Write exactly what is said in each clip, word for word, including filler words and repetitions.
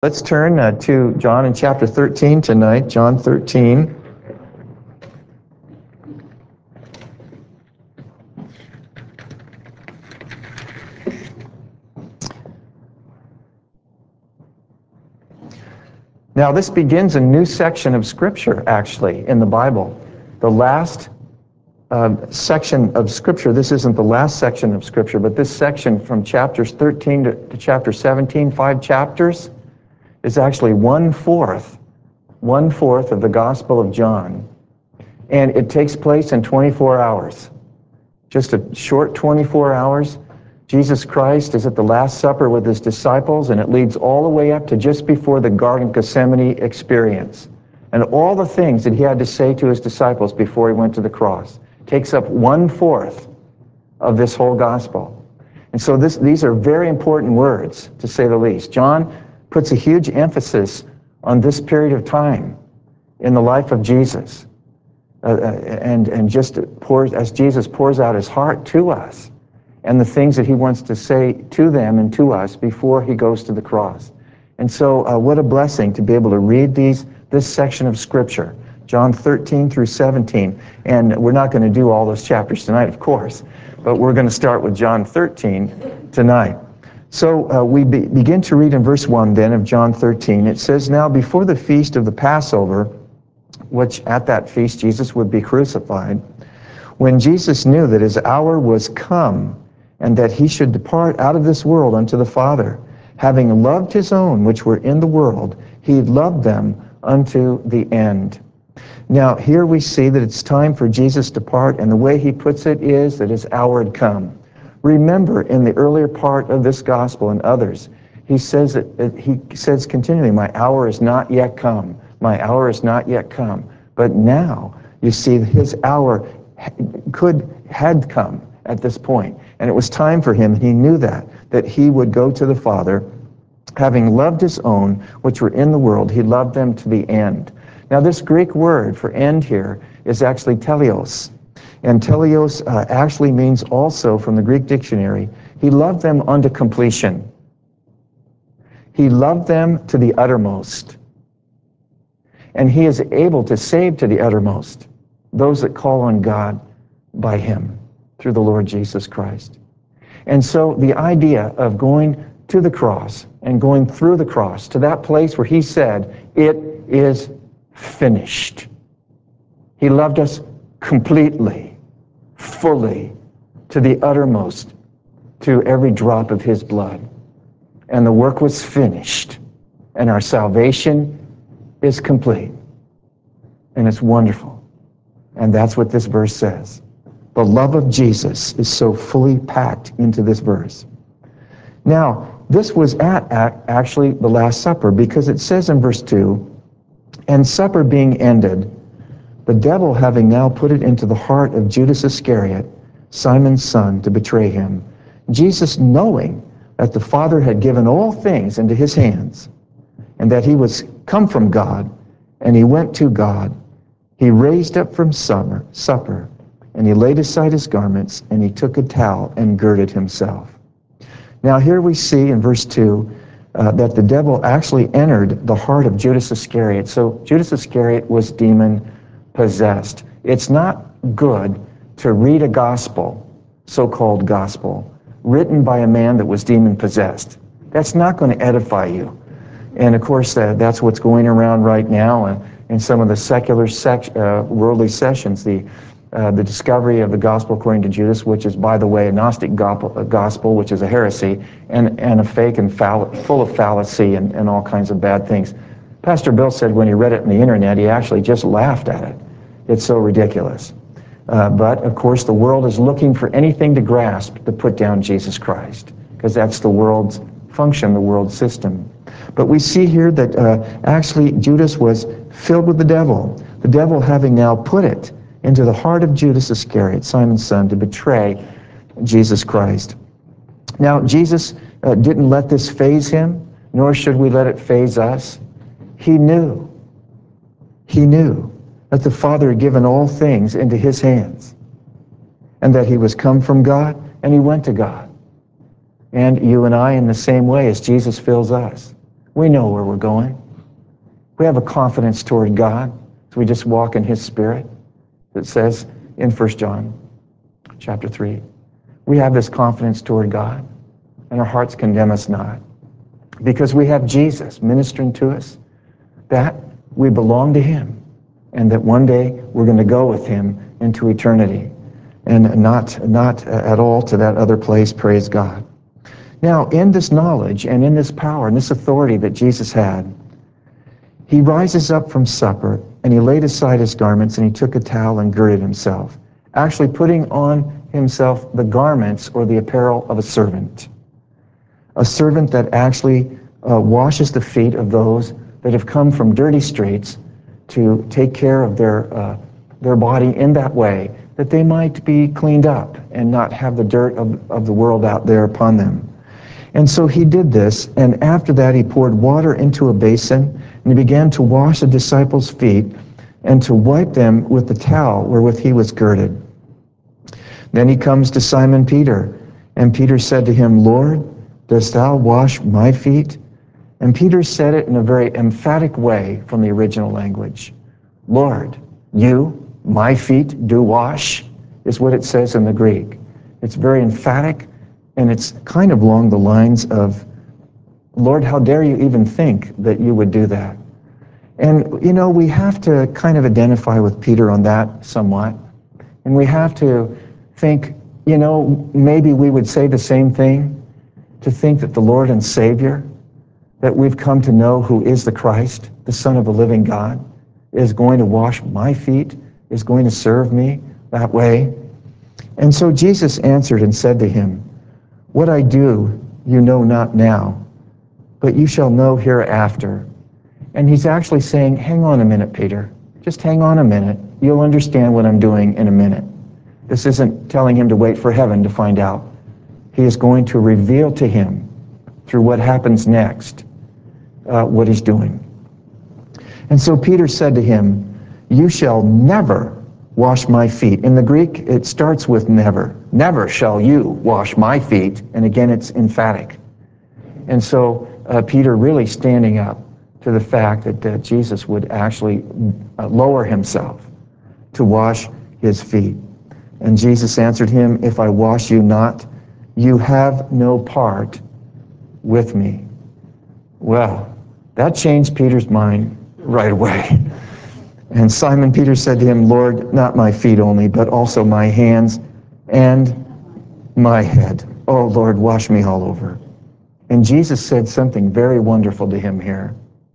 Let's turn uh, to John in chapter thirteen tonight, John thirteen. Now, this begins a new section of Scripture, actually, in the Bible. The last uh, section of Scripture, this isn't the last section of Scripture, but this section from chapters thirteen to, to chapter seventeen, five chapters, is actually one-fourth, one-fourth of the Gospel of John. And it takes place in twenty-four hours. Just a short twenty-four hours. Jesus Christ is at the Last Supper with his disciples, and it leads all the way up to just before the Garden of Gethsemane experience. And all the things that he had to say to his disciples before he went to the cross takes up one-fourth of this whole gospel. And so this, these are very important words, to say the least. John puts a huge emphasis on this period of time in the life of Jesus. Uh, and, and just pours, as Jesus pours out his heart to us, and the things that he wants to say to them and to us before he goes to the cross. And so uh, what a blessing to be able to read these this section of Scripture, John thirteen through seventeen. And we're not going to do all those chapters tonight, of course, but we're going to start with John thirteen tonight. So uh, we be, begin to read in verse one then of John thirteen. It says, "Now before the feast of the Passover," which at that feast Jesus would be crucified, "when Jesus knew that his hour was come, and that he should depart out of this world unto the Father, having loved his own which were in the world, he loved them unto the end." Now here we see that it's time for Jesus to depart, and the way he puts it is that his hour had come. Remember, in the earlier part of this gospel and others, he says that he says continually, "My hour is not yet come. My hour is not yet come." But now you see his hour could had come at this point, and it was time for him. He knew that that he would go to the Father, having loved his own which were in the world. He loved them to the end. Now this Greek word for end here is actually teleos, and teleos uh, actually means also, from the Greek dictionary, he loved them unto completion. He loved them to the uttermost. And he is able to save to the uttermost those that call on God by him through the Lord Jesus Christ. And so the idea of going to the cross and going through the cross to that place where he said, "It is finished." He loved us completely, fully, to the uttermost, to every drop of his blood. And the work was finished, and our salvation is complete. And it's wonderful. And that's what this verse says. The love of Jesus is so fully packed into this verse. Now, this was at, at actually the Last Supper, because it says in verse two, "And supper being ended, the devil having now put it into the heart of Judas Iscariot, Simon's son, to betray him, Jesus, knowing that the Father had given all things into his hands, and that he was come from God, and he went to God, he raised up from summer, supper, and he laid aside his garments, and he took a towel and girded himself." Now here we see in verse two uh, that the devil actually entered the heart of Judas Iscariot. So Judas Iscariot was demon-possessed. It's not good to read a gospel, so-called gospel, written by a man that was demon-possessed. That's not going to edify you. And of course, uh, that's what's going around right now uh, in some of the secular, sec- uh, worldly sessions. The uh, the discovery of the gospel according to Judas, which is, by the way, a Gnostic gospel, which is a heresy, and, and a fake and fall- full of fallacy and, and all kinds of bad things. Pastor Bill said when he read it on the internet, he actually just laughed at it. It's so ridiculous. Uh, but, of course, the world is looking for anything to grasp to put down Jesus Christ, because that's the world's function, the world system. But we see here that uh, actually Judas was filled with the devil, the devil having now put it into the heart of Judas Iscariot, Simon's son, to betray Jesus Christ. Now, Jesus uh, didn't let this faze him, nor should we let it faze us. He knew, he knew that the Father had given all things into his hands, and that he was come from God, and he went to God. And you and I, in the same way as Jesus fills us, We know where we're going. We have a confidence toward God, so we just walk in his Spirit. It says in First John chapter three, we have this confidence toward God, and our hearts condemn us not, because we have Jesus ministering to us, that we belong to him, and that one day we're going to go with him into eternity, and not, not at all to that other place, praise God. Now, in this knowledge and in this power and this authority that Jesus had, he rises up from supper, and he laid aside his garments, and he took a towel and girded himself, actually putting on himself the garments or the apparel of a servant. A servant that actually uh, washes the feet of those that have come from dirty streets to take care of their, uh, their body in that way, that they might be cleaned up and not have the dirt of, of the world out there upon them. And so he did this, and after that he poured water into a basin, and he began to wash the disciples' feet and to wipe them with the towel wherewith he was girded. Then he comes to Simon Peter, and Peter said to him, Lord, dost thou wash my feet? And Peter said it in a very emphatic way from the original language. Lord, you, my feet, do wash, is what it says in the Greek. It's very emphatic, and it's kind of along the lines of, Lord, how dare you even think that you would do that? And, you know, we have to kind of identify with Peter on that somewhat. And we have to think, you know, maybe we would say the same thing, to think that the Lord and Savior, that we've come to know who is the Christ, the Son of the living God, is going to wash my feet, is going to serve me that way. And so Jesus answered and said to him, what I do you know not now, but you shall know hereafter. And he's actually saying, hang on a minute, Peter. Just hang on a minute. You'll understand what I'm doing in a minute. This isn't telling him to wait for heaven to find out. He is going to reveal to him, through what happens next, uh, what he's doing. And so Peter said to him, you shall never wash my feet. In the Greek, it starts with never. Never shall you wash my feet. And again, it's emphatic. And so uh, Peter really standing up to the fact that uh, Jesus would actually uh, lower himself to wash his feet. And Jesus answered him, if I wash you not, you have no part with me. Well, that changed Peter's mind right away. And Simon Peter said to him, Lord, not my feet only, but also my hands and my head. Oh, Lord, wash me all over. And Jesus said something very wonderful to him here.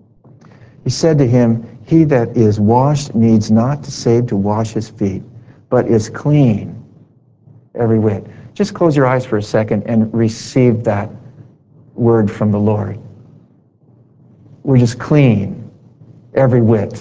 He said to him, he that is washed needs not to save to wash his feet, but is clean every whit. Just close your eyes for a second and receive that word from the Lord. We're just clean every whit.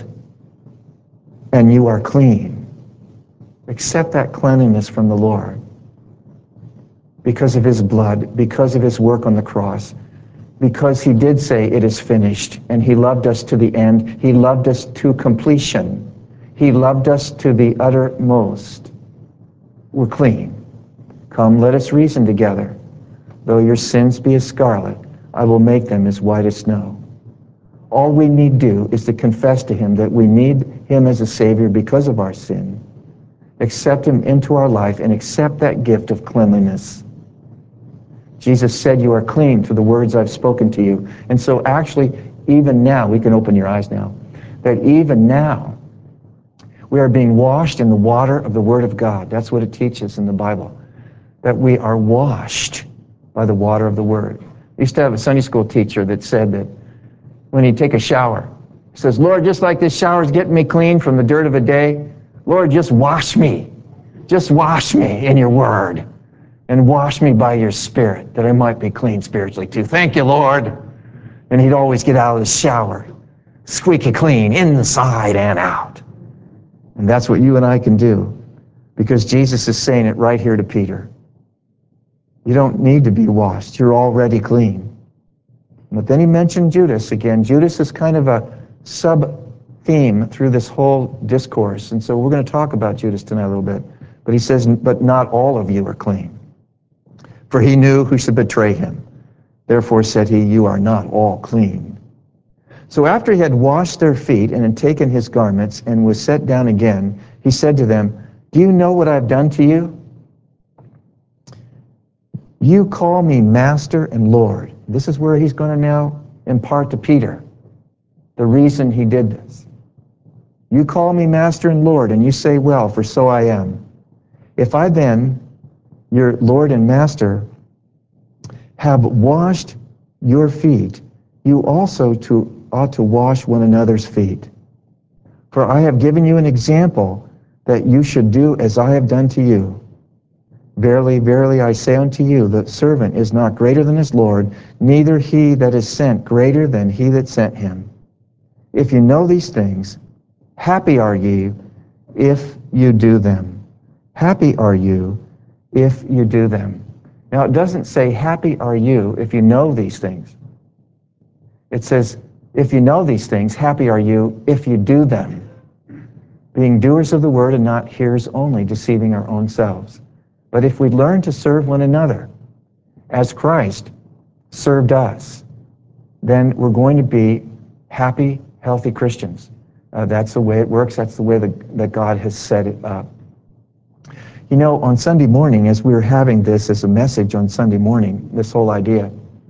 And you are clean. Accept that cleanliness from the Lord because of his blood, because of his work on the cross, because he did say it is finished, and he loved us to the end. He loved us to completion. He loved us to the uttermost. We're clean. Come, let us reason together. Though your sins be as scarlet, I will make them as white as snow. All we need do is to confess to him that we need him as a Savior because of our sin, accept him into our life, and accept that gift of cleanliness. Jesus said, you are clean through the words I've spoken to you. And so actually, even now, we can open your eyes now, that even now, we are being washed in the water of the Word of God. That's what it teaches in the Bible, that we are washed by the water of the Word. I used to have a Sunday school teacher that said that when he'd take a shower, he says, Lord, just like this shower's getting me clean from the dirt of a day, Lord, just wash me. Just wash me in your Word. And wash me by your Spirit, that I might be clean spiritually too. Thank you, Lord. And he'd always get out of the shower, squeaky clean, inside and out. And that's what you and I can do, because Jesus is saying it right here to Peter. You don't need to be washed. You're already clean. But then he mentioned Judas again. Judas is kind of a sub-theme through this whole discourse. And so we're going to talk about Judas tonight a little bit. But he says, but not all of you are clean. For he knew who should betray him. Therefore said he, you are not all clean. So after he had washed their feet and had taken his garments and was set down again, he said to them, do you know what I've done to you? You call me Master and Lord. This is where he's going to now impart to Peter the reason he did this. You call me Master and Lord, and you say, well, for so I am. If I then, your Lord and Master, have washed your feet, you also to, ought to wash one another's feet. For I have given you an example that you should do as I have done to you. Verily, verily, I say unto you, the servant is not greater than his Lord, neither he that is sent greater than he that sent him. If you know these things, happy are ye if you do them. Happy are you if you do them. Now, it doesn't say, happy are you if you know these things. It says, if you know these things, happy are you if you do them. Being doers of the word and not hearers only, deceiving our own selves. But if we learn to serve one another as Christ served us, then we're going to be happy, healthy Christians. Uh, that's the way it works. That's the way that, that God has set it up. You know, on Sunday morning, as we were having this as a message on Sunday morning, this whole idea,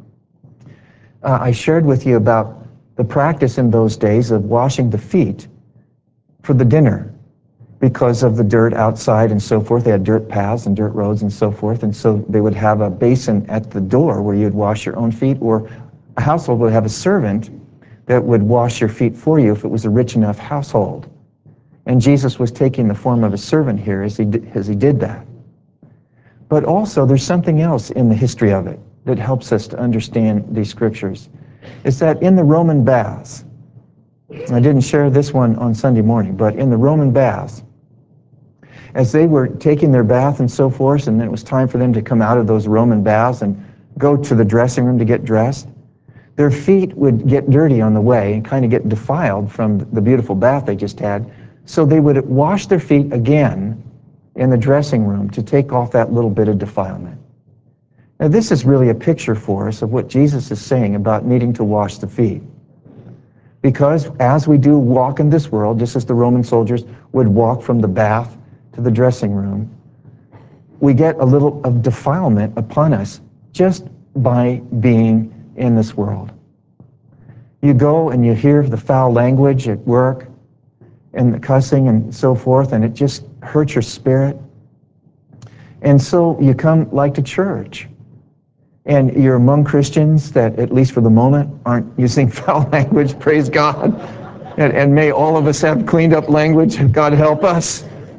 uh, I shared with you about the practice in those days of washing the feet for the dinner. Because of the dirt outside and so forth. They had dirt paths and dirt roads and so forth, and so they would have a basin at the door where you'd wash your own feet, or a household would have a servant that would wash your feet for you if it was a rich enough household. And Jesus was taking the form of a servant here as he did, as he did that. But also there's something else in the history of it that helps us to understand these scriptures. It's that in the Roman baths, I didn't share this one on Sunday morning, but in the Roman baths, as they were taking their bath and so forth, and then it was time for them to come out of those Roman baths and go to the dressing room to get dressed, their feet would get dirty on the way and kind of get defiled from the beautiful bath they just had. So they would wash their feet again in the dressing room to take off that little bit of defilement. Now this is really a picture for us of what Jesus is saying about needing to wash the feet. Because as we do walk in this world, just as the Roman soldiers would walk from the bath to the dressing room, we get a little of defilement upon us just by being in this world. You go and you hear the foul language at work and the cussing and so forth, and it just hurts your spirit. And so you come like to church. And you're among Christians that, at least for the moment, aren't using foul language, praise God. And, and may all of us have cleaned up language, God help us.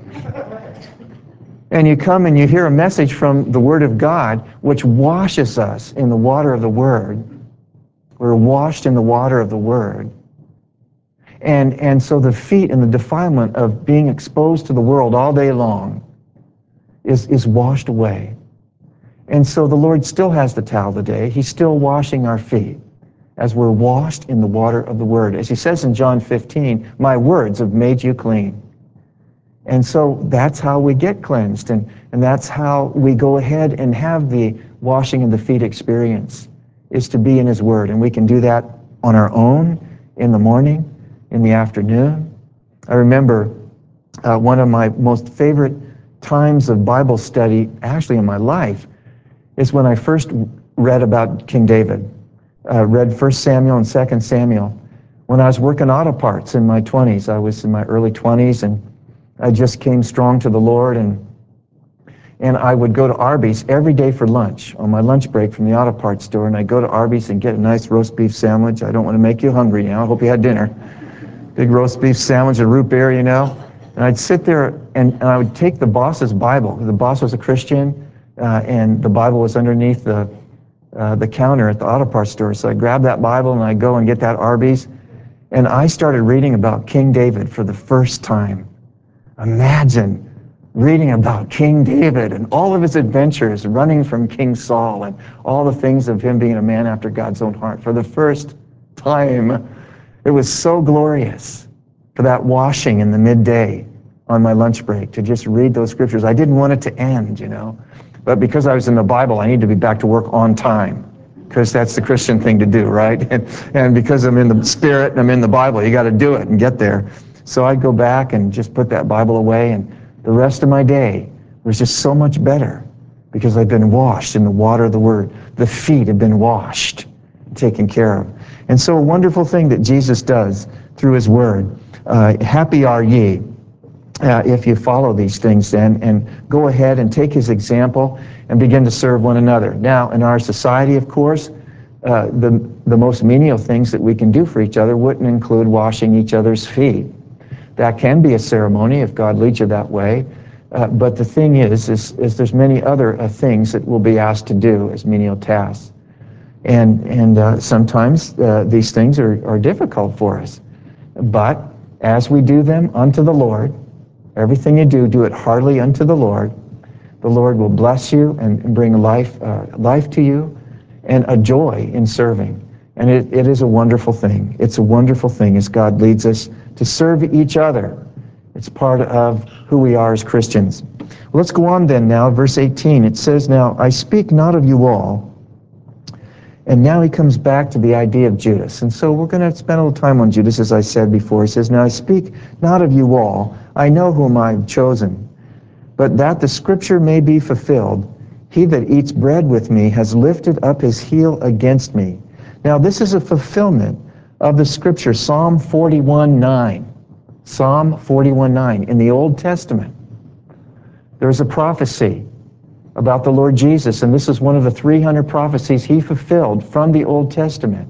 And you come and you hear a message from the Word of God, which washes us in the water of the Word. We're washed in the water of the Word. And, and so the feet and the defilement of being exposed to the world all day long is, is washed away. And so the Lord still has the towel today. He's still washing our feet as we're washed in the water of the Word. As he says in John fifteen, my words have made you clean. And so that's how we get cleansed, and, and that's how we go ahead and have the washing of the feet experience, is to be in his Word. And we can do that on our own, in the morning, in the afternoon. I remember uh, one of my most favorite times of Bible study, actually in my life, is when I first read about King David. Uh, read First Samuel and Second Samuel. When I was working auto parts in my twenties, I was in my early twenties, and I just came strong to the Lord, and and I would go to Arby's every day for lunch, on my lunch break from the auto parts store, and I'd go to Arby's and get a nice roast beef sandwich. I don't want to make you hungry now. I hope you had dinner. Big roast beef sandwich and root beer, you know. And I'd sit there, and, and I would take the boss's Bible. The boss was a Christian, uh, and the Bible was underneath the uh, the counter at the auto parts store. So I'd grab that Bible, and I'd go and get that Arby's, and I started reading about King David for the first time. Imagine reading about King David and all of his adventures, running from King Saul, and all the things of him being a man after God's own heart for the first time. It was so glorious for that washing in the midday on my lunch break to just read those scriptures. I didn't want it to end, you know, but because I was in the Bible, I needed to be back to work on time. because that's the Christian thing to do, right? And, and because I'm in the Spirit and I'm in the Bible, you got to do it and get there. So I'd go back and just put that Bible away, and the rest of my day was just so much better because I've been washed in the water of the Word. The feet have been washed, taken care of. And so a wonderful thing that Jesus does through His Word. Uh, happy are ye uh, if you follow these things then, and go ahead and take His example and begin to serve one another. Now, in our society, of course, uh, the, the most menial things that we can do for each other wouldn't include washing each other's feet. That can be a ceremony if God leads you that way. Uh, but the thing is, is, is there's many other uh, things that we'll be asked to do as menial tasks. And, and uh, sometimes uh, these things are, are difficult for us. But as we do them unto the Lord, everything you do, do it heartily unto the Lord. The Lord will bless you and bring life, uh, life to you and a joy in serving. And it, it is a wonderful thing. It's a wonderful thing as God leads us to serve each other. It's part of who we are as Christians. Well, let's go on then now, verse eighteen. It says, now, I speak not of you all. And now he comes back to the idea of Judas. And so we're going to spend a little time on Judas, as I said before. He says, now I speak not of you all. I know whom I have chosen. But that the scripture may be fulfilled, he that eats bread with me has lifted up his heel against me. Now this is a fulfillment of the scripture, Psalm forty-one nine. Psalm forty-one nine. In the Old Testament, there's a prophecy about the Lord Jesus, and this is one of the three hundred prophecies he fulfilled from the Old Testament,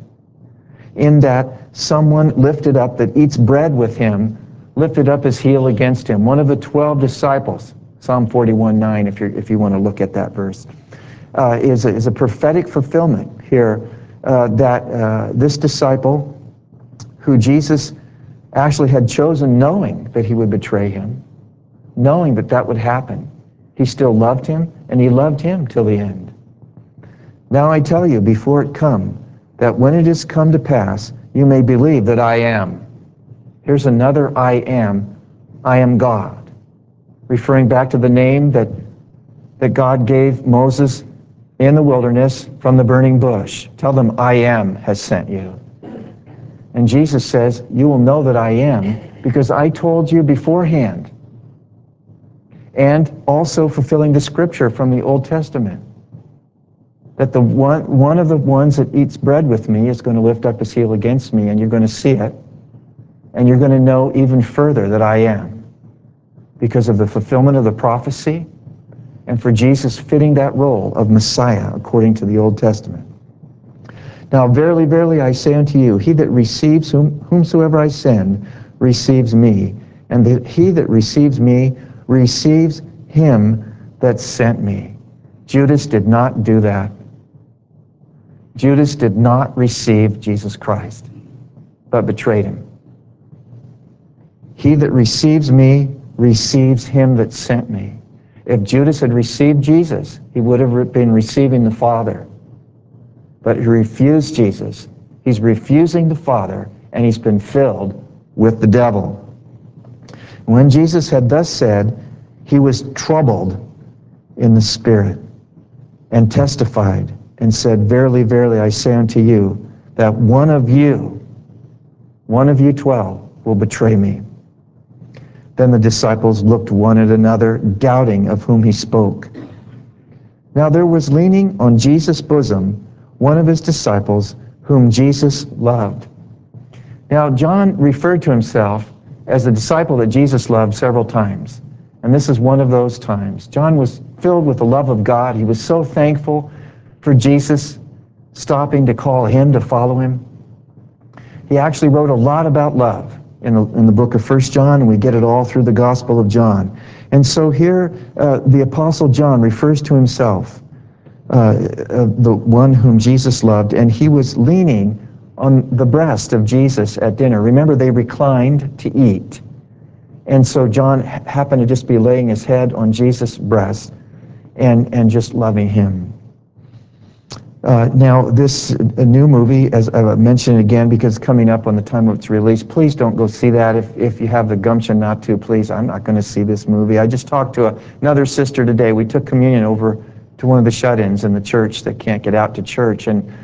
in that someone lifted up that eats bread with him, lifted up his heel against him. One of the twelve disciples, Psalm forty-one nine, if, you're, if you want to look at that verse, uh, is, a, is a prophetic fulfillment here uh, that uh, this disciple, who Jesus actually had chosen knowing that he would betray him, knowing that that would happen, he still loved him, and he loved him till the end. Now I tell you, before it come, that when it is come to pass, you may believe that I am. Here's another I am. I am God. Referring back to the name that, that God gave Moses in the wilderness from the burning bush. Tell them, I am has sent you. And Jesus says, you will know that I am because I told you beforehand. And also fulfilling the scripture from the Old Testament, that the one, one of the ones that eats bread with me is going to lift up his heel against me, and you're going to see it, and you're going to know even further that I am, because of the fulfillment of the prophecy, and for Jesus fitting that role of Messiah according to the Old Testament. Now, verily, verily, I say unto you, he that receives whom, whomsoever I send receives me, and the, he that receives me receives him that sent me. Judas did not do that. Judas did not receive Jesus Christ, but betrayed him. He that receives me receives him that sent me. If Judas had received Jesus, he would have been receiving the Father. But he refused Jesus. He's refusing the Father, and he's been filled with the devil. When Jesus had thus said, he was troubled in the spirit and testified and said, verily, verily, I say unto you, that one of you, one of you twelve, will betray me. Then the disciples looked one at another, doubting of whom he spoke. Now there was leaning on Jesus' bosom one of his disciples, whom Jesus loved. Now John referred to himself as the disciple that Jesus loved several times. And this is one of those times. John was filled with the love of God. He was so thankful for Jesus stopping to call him to follow him. He actually wrote a lot about love in the, in the book of First John, and we get it all through the Gospel of John. And so here uh, the Apostle John refers to himself, uh, uh, the one whom Jesus loved, and he was leaning on the breast of Jesus at dinner. Remember, they reclined to eat. And so John happened to just be laying his head on Jesus' breast and, and just loving him. Uh, now, this a new movie, as I mentioned again, because it's coming up on the time of its release, please don't go see that. If, if you have the gumption not to, please, I'm not going to see this movie. I just talked to a, another sister today. We took communion over to one of the shut-ins in the church that can't get out to church. And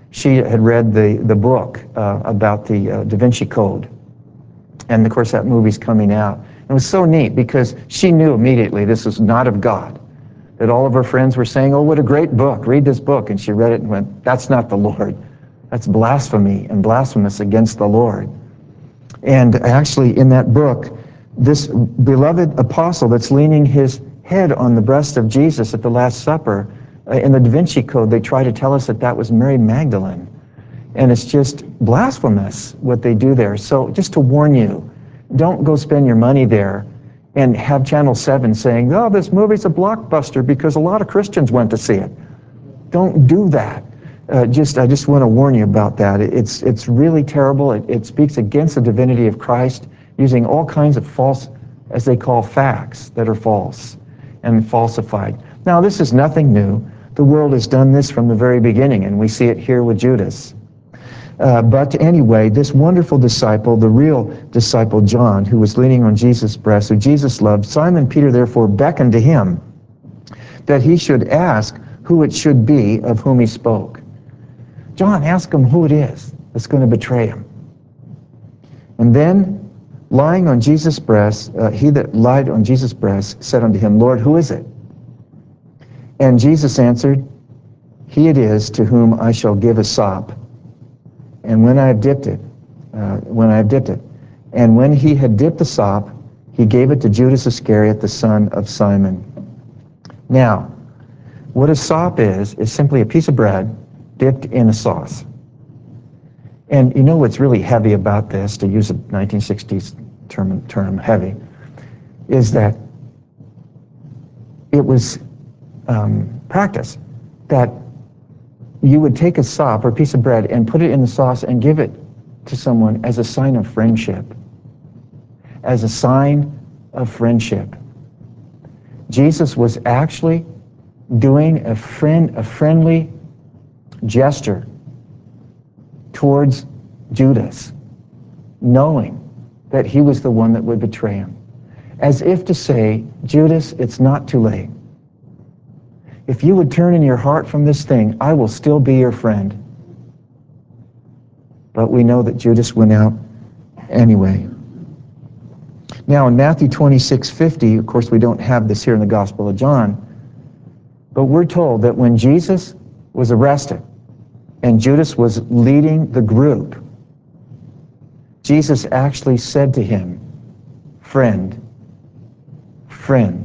she had read the, the book uh, about the uh, Da Vinci Code. And of course that movie's coming out. It was so neat because she knew immediately this was not of God. That all of her friends were saying, oh, what a great book, read this book. And she read it and went, that's not the Lord. That's blasphemy and blasphemous against the Lord. And actually in that book, this beloved apostle that's leaning his head on the breast of Jesus at the Last Supper, uh, in the Da Vinci Code, they try to tell us that that was Mary Magdalene. And it's just blasphemous what they do there. So just to warn you, don't go spend your money there and have Channel seven saying, oh, this movie's a blockbuster because a lot of Christians went to see it. Don't do that. Uh, just, I just want to warn you about that. It's, it's really terrible. It, it speaks against the divinity of Christ, using all kinds of false, as they call facts, that are false and falsified. Now, this is nothing new. The world has done this from the very beginning, and we see it here with Judas. Uh, but anyway, this wonderful disciple, the real disciple John, who was leaning on Jesus' breast, who Jesus loved, Simon Peter therefore beckoned to him that he should ask who it should be of whom he spoke. John, ask him who it is that's going to betray him. And then, lying on Jesus' breast, uh, he that lied on Jesus' breast said unto him, Lord, who is it? And Jesus answered, he it is to whom I shall give a sop. And when I have dipped it, uh, when I have dipped it, and when he had dipped the sop, he gave it to Judas Iscariot, the son of Simon. Now, what a sop is, is simply a piece of bread dipped in a sauce. And you know what's really heavy about this, to use a nineteen sixties term, term heavy, is that it was um, practice that you would take a sop or a piece of bread and put it in the sauce and give it to someone as a sign of friendship. As a sign of friendship. Jesus was actually doing a friend, a friendly gesture towards Judas, knowing that he was the one that would betray him. As if to say, Judas, it's not too late. If you would turn in your heart from this thing, I will still be your friend. But we know that Judas went out anyway. Now in Matthew twenty-six fifty, of course we don't have this here in the Gospel of John, but we're told that when Jesus was arrested and Judas was leading the group, Jesus actually said to him, friend, friend,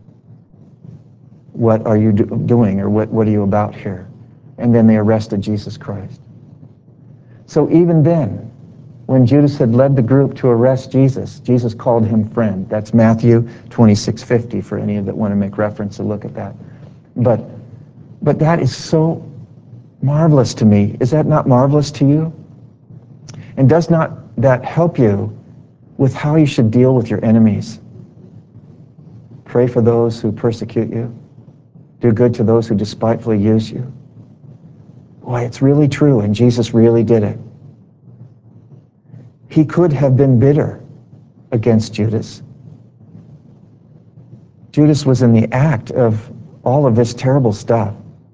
what are you do doing, or what, what are you about here? And then they arrested Jesus Christ. So even then, when Judas had led the group to arrest Jesus, Jesus called him friend. That's Matthew twenty-six fifty for any of that want to make reference to look at that. But, but that is so marvelous to me. Is that not marvelous to you? And does not that help you with how you should deal with your enemies? Pray for those who persecute you. Do good to those who despitefully use you. Boy, it's really true, and Jesus really did it. He could have been bitter against Judas. Judas was in the act of all of this terrible stuff.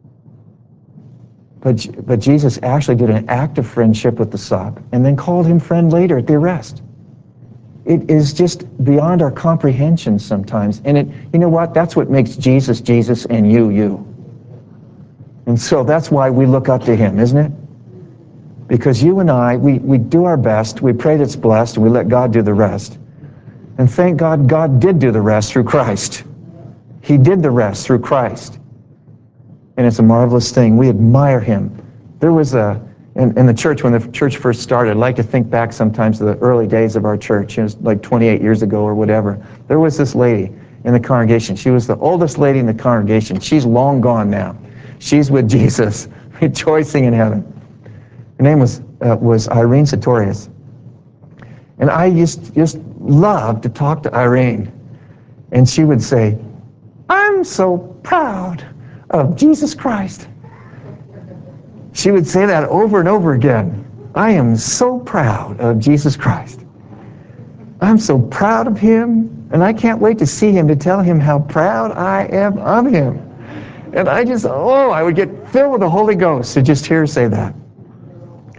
But, but Jesus actually did an act of friendship with the sop and then called him friend later at the arrest. It is just beyond our comprehension sometimes. And it, you know what? That's what makes Jesus, Jesus, and you, you. And so that's why we look up to him, isn't it? Because you and I, we, we do our best, we pray that it's blessed, and we let God do the rest. And thank God, God did do the rest through Christ. He did the rest through Christ. And it's a marvelous thing. We admire him. There was a, in, in the church, when the church first started, I like to think back sometimes to the early days of our church. It was like twenty-eight years ago or whatever. There was this lady in the congregation. She was the oldest lady in the congregation. She's long gone now. She's with Jesus, rejoicing in heaven. Her name was, uh, was Irene Sartorius. And I used just loved to talk to Irene. And she would say, I'm so proud of Jesus Christ. She would say that over and over again. I am so proud of Jesus Christ. I'm so proud of him, and I can't wait to see him to tell him how proud I am of him. And I just, oh, I would get filled with the Holy Ghost to just hear her say that.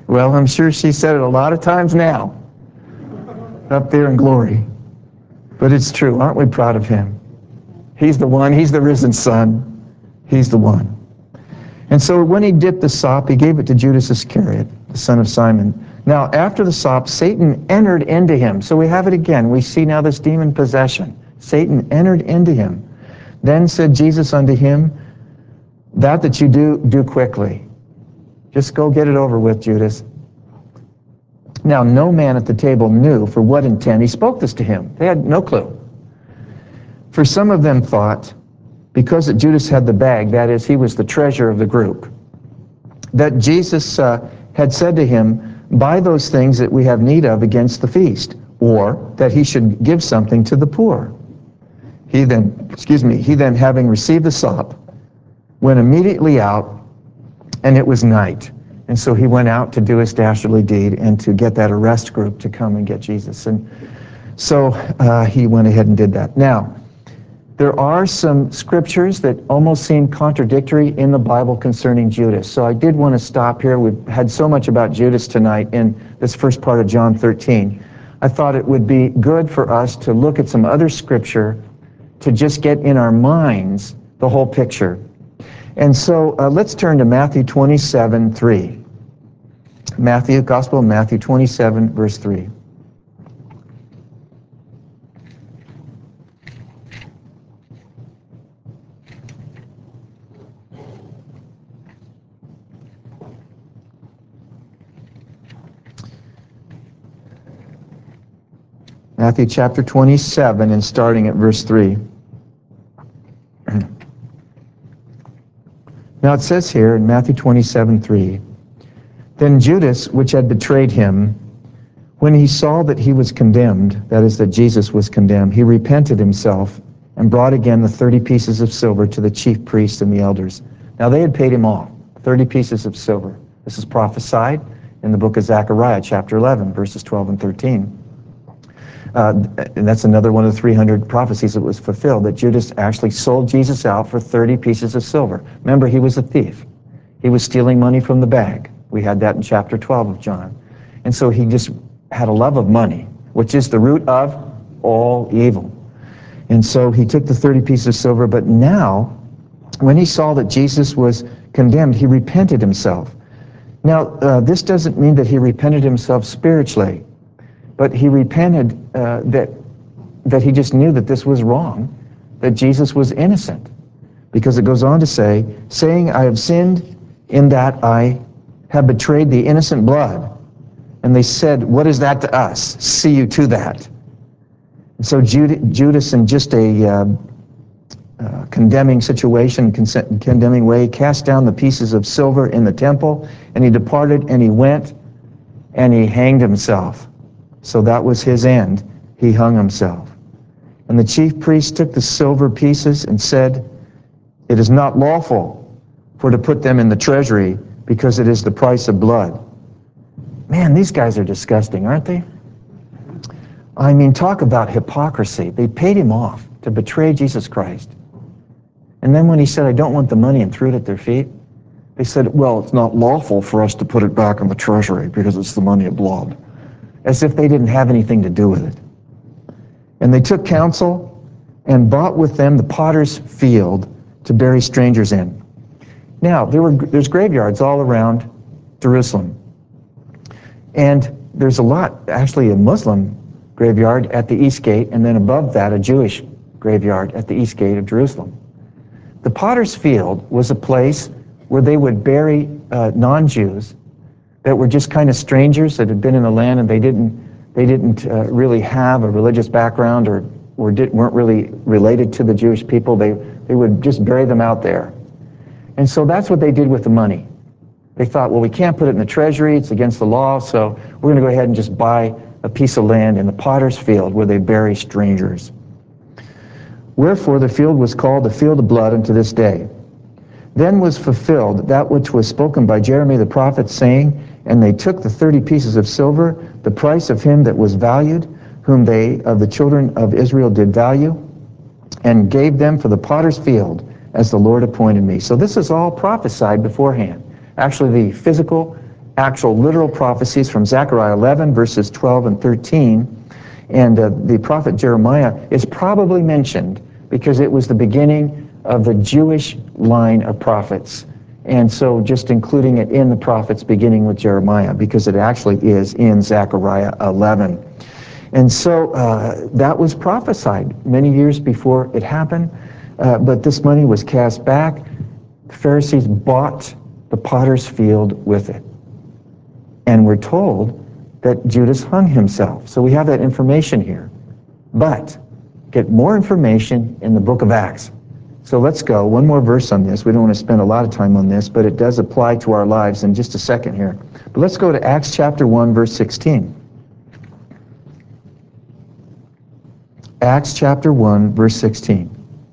Well, I'm sure she said it a lot of times now, up there in glory. But it's true. Aren't we proud of him? He's the one. He's the risen Son. He's the one. And so when he dipped the sop, he gave it to Judas Iscariot, the son of Simon. Now, after the sop, Satan entered into him. So we have it again. We see now this demon possession. Satan entered into him. Then said Jesus unto him, that that you do, do quickly. Just go get it over with, Judas. Now, no man at the table knew for what intent he spoke this to him. They had no clue. For some of them thought, because that Judas had the bag, that is, he was the treasurer of the group, that Jesus uh, had said to him, buy those things that we have need of against the feast, or that he should give something to the poor. He then, excuse me, he then, having received the sop, went immediately out, and it was night. And so he went out to do his dastardly deed and to get that arrest group to come and get Jesus. And so uh, he went ahead and did that. Now, there are some scriptures that almost seem contradictory in the Bible concerning Judas. So I did want to stop here. We've had so much about Judas tonight in this first part of John thirteen. I thought it would be good for us to look at some other scripture to just get in our minds the whole picture. And so uh, let's turn to Matthew twenty-seven, three. Matthew, Gospel of Matthew twenty-seven, verse three. Matthew chapter twenty-seven and starting at verse three. Now it says here in Matthew twenty-seven, three, then Judas, which had betrayed him, when he saw that he was condemned, that is, that Jesus was condemned, he repented himself and brought again the thirty pieces of silver to the chief priests and the elders. Now they had paid him off, thirty pieces of silver. This is prophesied in the book of Zechariah, chapter eleven, verses twelve and thirteen. Uh, and that's another one of the three hundred prophecies that was fulfilled, that Judas actually sold Jesus out for thirty pieces of silver. Remember, he was a thief. He was stealing money from the bag. We had that in chapter twelve of John. And so he just had a love of money, which is the root of all evil. And so he took the thirty pieces of silver, but now, when he saw that Jesus was condemned, he repented himself. Now, uh, this doesn't mean that he repented himself spiritually, but he repented uh, that, that he just knew that this was wrong, that Jesus was innocent. Because it goes on to say, saying, I have sinned in that I have betrayed the innocent blood. And they said, what is that to us? See you to that. And so Jude, Judas, in just a uh, uh, condemning situation, con- condemning way, cast down the pieces of silver in the temple, and he departed, and he went, and he hanged himself. So that was his end. He hung himself. And the chief priest took the silver pieces and said, it is not lawful for to put them in the treasury, because it is the price of blood. Man, these guys are disgusting, aren't they? I mean, talk about hypocrisy. They paid him off to betray Jesus Christ. And then when he said, I don't want the money, and threw it at their feet, they said, well, it's not lawful for us to put it back in the treasury because it's the money of blood. As if they didn't have anything to do with it. And they took counsel and bought with them the potter's field to bury strangers in. Now, there were there's graveyards all around Jerusalem. And there's a lot, actually a Muslim graveyard at the east gate, and then above that a Jewish graveyard at the east gate of Jerusalem. The potter's field was a place where they would bury uh, non-Jews that were just kind of strangers that had been in the land, and they didn't they didn't uh, really have a religious background, or or did, weren't really related to the Jewish people. They they would just bury them out there. And so that's what they did with the money. They thought, well, we can't put it in the treasury, it's against the law, so we're going to go ahead and just buy a piece of land in the potter's field where they bury strangers. Wherefore the field was called the field of blood unto this day. Then was fulfilled that which was spoken by Jeremiah the prophet, saying, and they took the thirty pieces of silver, the price of him that was valued, whom they of the children of Israel did value, and gave them for the potter's field, as the Lord appointed me. So this is all prophesied beforehand. Actually, the physical actual literal prophecies from Zechariah eleven, verses twelve and thirteen, and uh, the prophet Jeremiah is probably mentioned because it was the beginning of the Jewish line of prophets. And so just including it in the prophets beginning with Jeremiah, because it actually is in Zechariah eleven. And so uh, that was prophesied many years before it happened, uh, but this money was cast back. The Pharisees bought the potter's field with it. And we're told that Judas hung himself. So we have that information here. But get more information in the book of Acts. So let's go. One more verse on this. We don't want to spend a lot of time on this, but it does apply to our lives in just a second here. But let's go to Acts chapter one, verse sixteen. Acts chapter one, verse sixteen.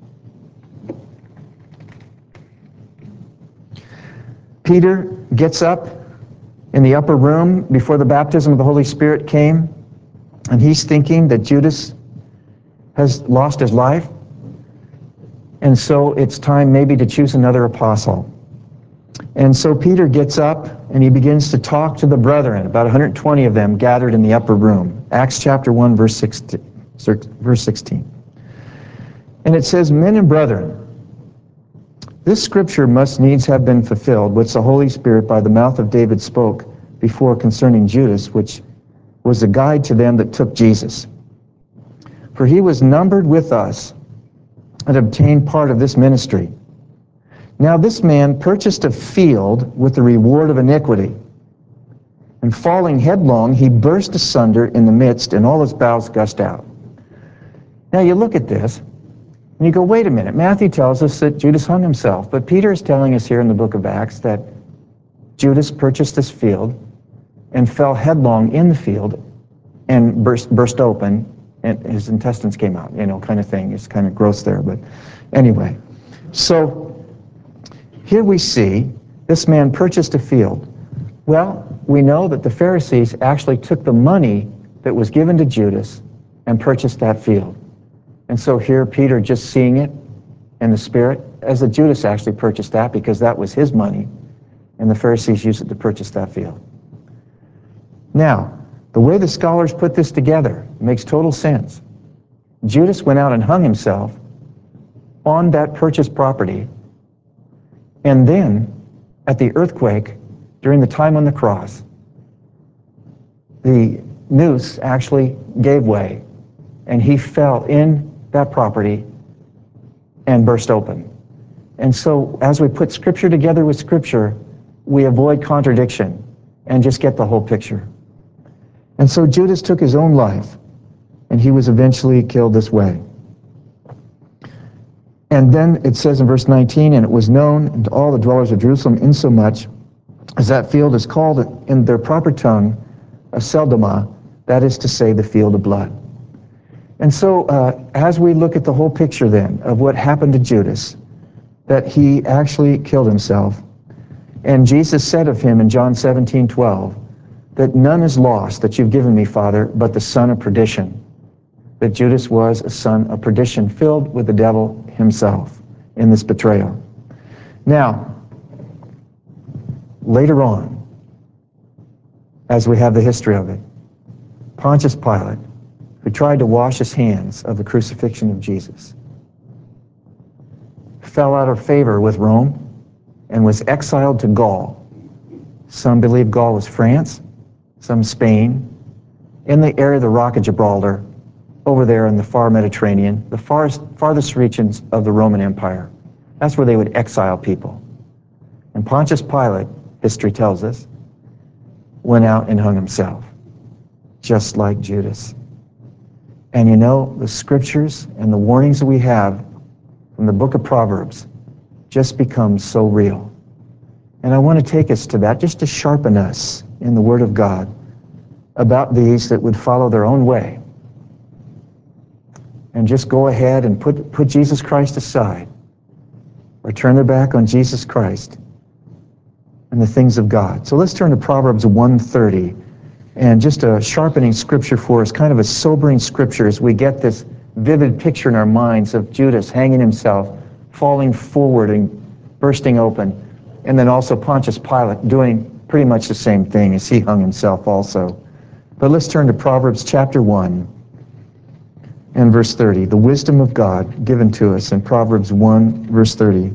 Peter gets up in the upper room before the baptism of the Holy Spirit came, and he's thinking that Judas has lost his life, and so it's time maybe to choose another apostle. And so Peter gets up and he begins to talk to the brethren, about one hundred twenty of them gathered in the upper room. Acts chapter one, verse sixteen. And it says, "Men and brethren, this scripture must needs have been fulfilled, which the Holy Spirit by the mouth of David spoke before concerning Judas, which was a guide to them that took Jesus. For he was numbered with us and obtained part of this ministry. Now this man purchased a field with the reward of iniquity, and falling headlong, he burst asunder in the midst, and all his bowels gushed out." Now you look at this, and you go, wait a minute, Matthew tells us that Judas hung himself, but Peter is telling us here in the book of Acts that Judas purchased this field and fell headlong in the field and burst, burst open, and his intestines came out, you know, kind of thing. It's kind of gross there, but anyway. So here we see this man purchased a field. Well, we know that the Pharisees actually took the money that was given to Judas and purchased that field. And so here Peter, just seeing it in the Spirit, as that Judas actually purchased that because that was his money, and the Pharisees used it to purchase that field. Now, the way the scholars put this together makes total sense. Judas went out and hung himself on that purchased property, and then at the earthquake during the time on the cross, the noose actually gave way, and he fell in that property and burst open. And so as we put Scripture together with Scripture, we avoid contradiction and just get the whole picture. And so Judas took his own life, and he was eventually killed this way. And then it says in verse nineteen, "And it was known to all the dwellers of Jerusalem, insomuch as that field is called in their proper tongue Aceldama, that is to say, the field of blood." And so uh, as we look at the whole picture then of what happened to Judas, that he actually killed himself, and Jesus said of him in John seventeen twelve, that none is lost that you've given me, Father, but the son of perdition. That Judas was a son of perdition, filled with the devil himself in this betrayal. Now, later on, as we have the history of it, Pontius Pilate, who tried to wash his hands of the crucifixion of Jesus, fell out of favor with Rome and was exiled to Gaul. Some believe Gaul was France, some Spain, in the area of the Rock of Gibraltar, over there in the far Mediterranean, the farthest, farthest regions of the Roman Empire. That's where they would exile people. And Pontius Pilate, history tells us, went out and hung himself, just like Judas. And you know, the Scriptures and the warnings that we have from the book of Proverbs just become so real. And I want to take us to that just to sharpen us in the Word of God about these that would follow their own way and just go ahead and put, put Jesus Christ aside, or turn their back on Jesus Christ and the things of God. So let's turn to Proverbs one thirty, and just a sharpening scripture for us, kind of a sobering scripture as we get this vivid picture in our minds of Judas hanging himself, falling forward and bursting open, and then also Pontius Pilate doing pretty much the same thing, as he hung himself also. But let's turn to Proverbs chapter one and verse thirty. The wisdom of God given to us in Proverbs one, verse thirty.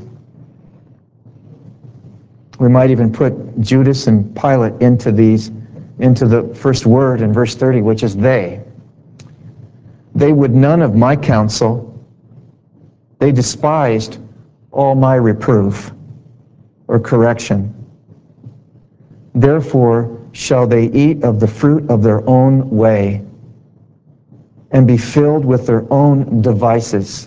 We might even put Judas and Pilate into these, into the first word in verse thirty, which is they. They would none of my counsel. They despised all my reproof or correction. Therefore shall they eat of the fruit of their own way and be filled with their own devices.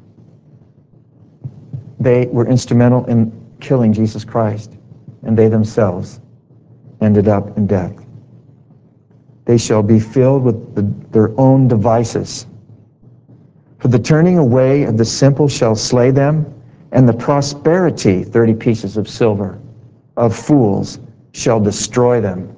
They were instrumental in killing Jesus Christ, and they themselves ended up in death. They shall be filled with the, their own devices. For the turning away of the simple shall slay them, and the prosperity, thirty pieces of silver, of fools shall destroy them.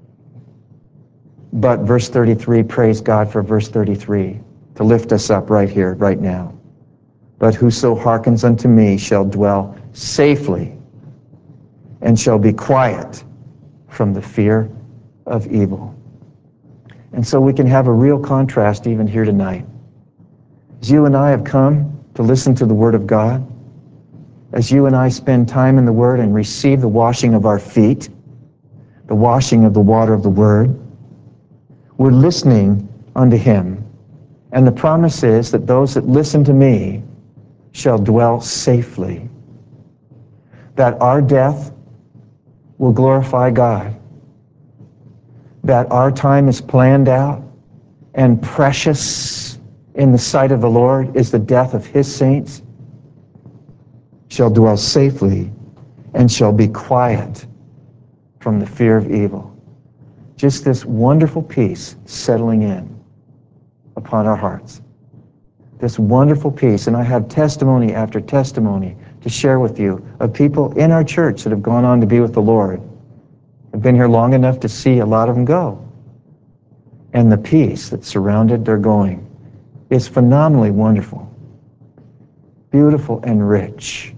But verse thirty-three, praise God for verse thirty-three, to lift us up right here, right now. But whoso hearkens unto me shall dwell safely, and shall be quiet from the fear of evil. And so we can have a real contrast even here tonight. As you and I have come to listen to the Word of God, as you and I spend time in the Word and receive the washing of our feet, the washing of the water of the Word, we're listening unto Him. And the promise is that those that listen to me shall dwell safely. That our death will glorify God. That our time is planned out and precious in the sight of the Lord is the death of His saints, shall dwell safely and shall be quiet from the fear of evil. Just this wonderful peace settling in upon our hearts. This wonderful peace. And I have testimony after testimony to share with you of people in our church that have gone on to be with the Lord. I've been here long enough to see a lot of them go. And the peace that surrounded their going is phenomenally wonderful, beautiful and rich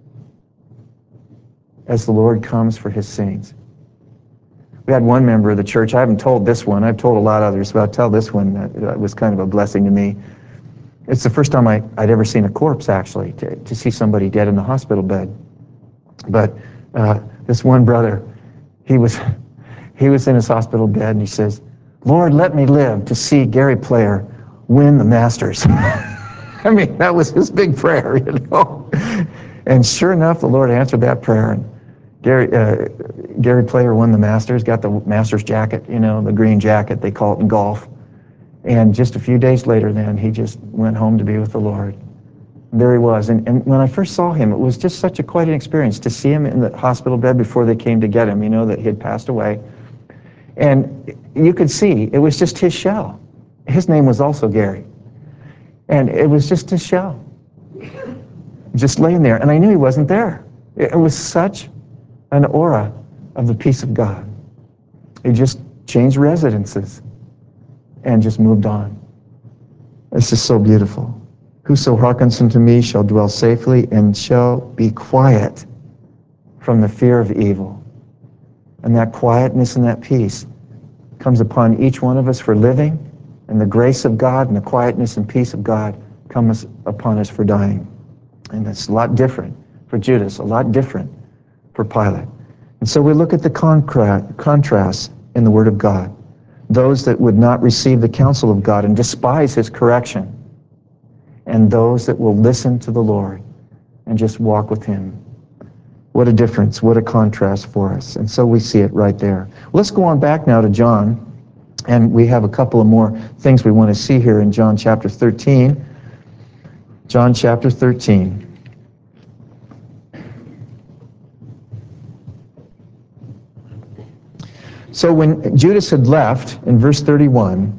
as the Lord comes for His saints. We had one member of the church, I haven't told this one, I've told a lot of others, but I'll tell this one that, that was kind of a blessing to me. It's the first time I, I'd ever seen a corpse, actually, to, to see somebody dead in the hospital bed. But uh, this one brother, he was, he was in his hospital bed, and he says, Lord, let me live to see Gary Player win the Masters. I mean, that was his big prayer, you know. And sure enough, the Lord answered that prayer, and Gary, uh, Gary Player won the Masters, got the Masters jacket, you know, the green jacket, they call it in golf. And just a few days later then, he just went home to be with the Lord. There he was. And, and when I first saw him, it was just such a quite an experience to see him in the hospital bed before they came to get him, you know, that he had passed away. And you could see, it was just his shell. His name was also Gary. And it was just his shell, just laying there. And I knew he wasn't there. It was such an aura of the peace of God. He just changed residences and just moved on. This is so beautiful. Whoso hearkens unto me shall dwell safely and shall be quiet from the fear of evil. And that quietness and that peace comes upon each one of us for living, and the grace of God and the quietness and peace of God comes upon us for dying. And it's a lot different for Judas, a lot different for Pilate. And so we look at the contra- contrast in the Word of God. Those that would not receive the counsel of God and despise His correction, and those that will listen to the Lord and just walk with Him. What a difference, what a contrast for us. And so we see it right there. Let's go on back now to John, and we have a couple of more things we want to see here in John chapter thirteen. John chapter thirteen. So when Judas had left, in verse thirty-one,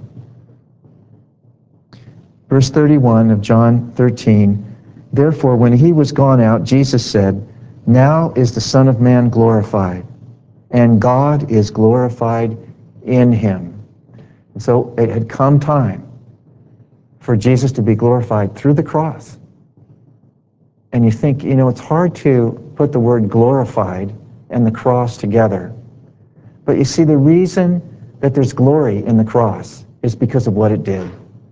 verse thirty-one of John thirteen, therefore when he was gone out, Jesus said, now is the Son of Man glorified, and God is glorified in him. And so it had come time for Jesus to be glorified through the cross. And you think, you know, it's hard to put the word glorified and the cross together. But you see, the reason that there's glory in the cross is because of what it did.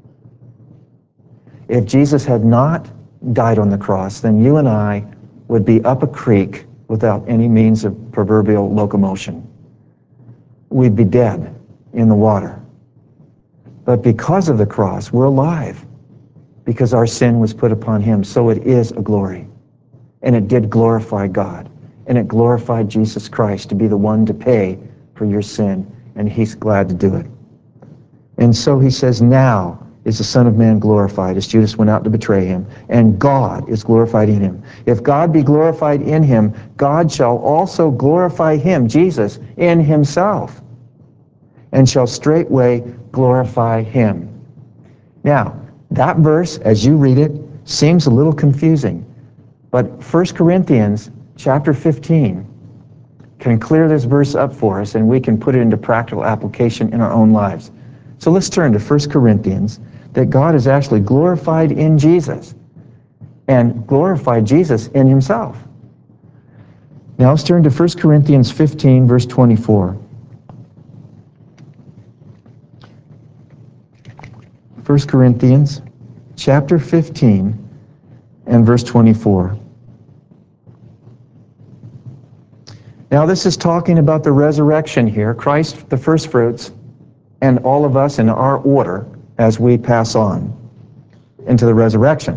If Jesus had not died on the cross, then you and I would be up a creek without any means of proverbial locomotion. We'd be dead in the water. But because of the cross, we're alive, because our sin was put upon him. So it is a glory. And it did glorify God. And it glorified Jesus Christ to be the one to pay for your sin. And he's glad to do it. And so he says, now is the Son of Man glorified, as Judas went out to betray him, and God is glorified in him. If God be glorified in him, God shall also glorify him, Jesus, in himself, and shall straightway glorify him. Now, that verse, as you read it, seems a little confusing, but First Corinthians chapter fifteen can clear this verse up for us, and we can put it into practical application in our own lives. So let's turn to First Corinthians, that God is actually glorified in Jesus and glorified Jesus in himself. Now let's turn to First Corinthians fifteen, verse twenty-four. First Corinthians chapter fifteen and verse twenty-four. Now this is talking about the resurrection here, Christ the first fruits, and all of us in our order as we pass on into the resurrection.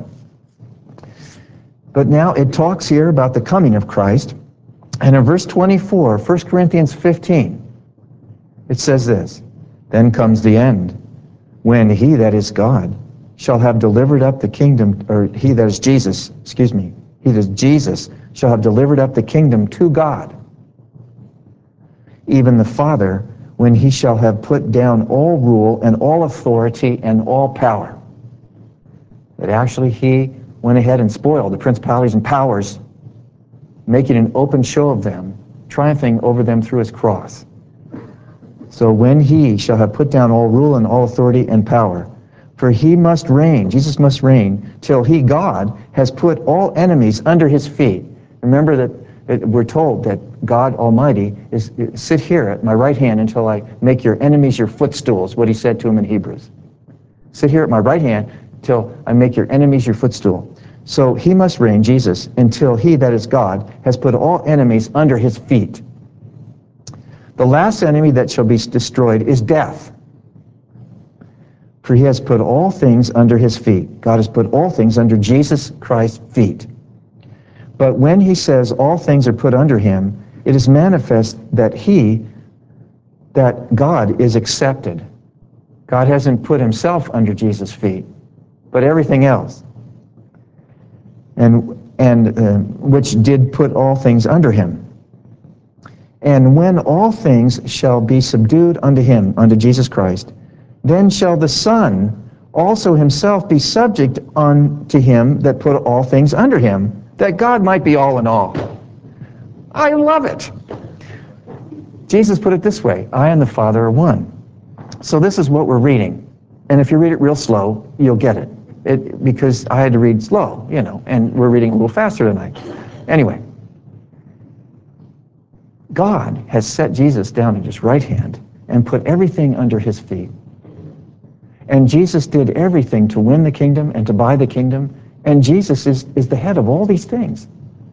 But now it talks here about the coming of Christ, and in verse twenty-four, First Corinthians fifteen, it says this, then comes the end, when he, that is God, shall have delivered up the kingdom, or he that is Jesus, excuse me, he that is Jesus, shall have delivered up the kingdom to God, even the Father, when he shall have put down all rule and all authority and all power. That actually he went ahead and spoiled the principalities and powers, making an open show of them, triumphing over them through his cross. So when he shall have put down all rule and all authority and power, for he must reign, Jesus must reign, till he, God, has put all enemies under his feet. Remember that we're told that God Almighty is, sit here at my right hand until I make your enemies your footstools, what he said to him in Hebrews. Sit here at my right hand till I make your enemies your footstool. So he must reign, Jesus, until he, that is God, has put all enemies under his feet. The last enemy that shall be destroyed is death. For he has put all things under his feet. God has put all things under Jesus Christ's feet. But when he says all things are put under him, it is manifest that he, that God is accepted. God hasn't put himself under Jesus' feet, but everything else, and and uh, which did put all things under him. And when all things shall be subdued unto him, unto Jesus Christ, then shall the Son also himself be subject unto him that put all things under him, that God might be all in all. I love it. Jesus put it this way, I and the Father are one. So this is what we're reading. And if you read it real slow, you'll get it. It because I had to read slow, you know, and we're reading a little faster tonight. Anyway, God has set Jesus down at his right hand and put everything under his feet. And Jesus did everything to win the kingdom and to buy the kingdom. And Jesus is, is the head of all these things.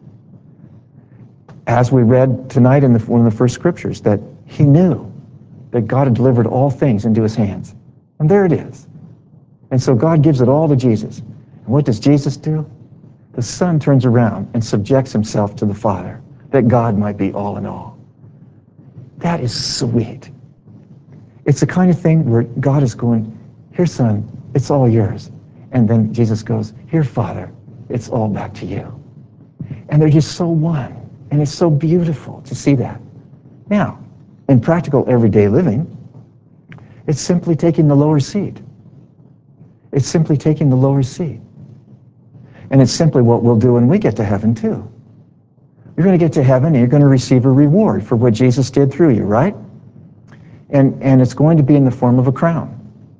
As we read tonight in the, one of the first scriptures, that he knew that God had delivered all things into his hands. And there it is. And so God gives it all to Jesus. And what does Jesus do? The Son turns around and subjects himself to the Father, that God might be all in all. That is sweet. It's the kind of thing where God is going, here, Son, it's all yours. And then Jesus goes, here, Father, it's all back to you. And they're just so one. And it's so beautiful to see that. Now, in practical everyday living, it's simply taking the lower seat. It's simply taking the lower seat. And it's simply what we'll do when we get to heaven, too. You're going to get to heaven and you're going to receive a reward for what Jesus did through you, right? And, and it's going to be in the form of a crown.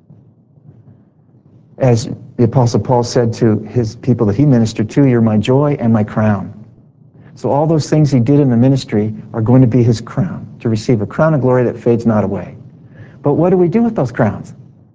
As the Apostle Paul said to his people that he ministered to, you're my joy and my crown. So all those things he did in the ministry are going to be his crown. to receive a crown of glory that fades not away. But what do we do with those crowns?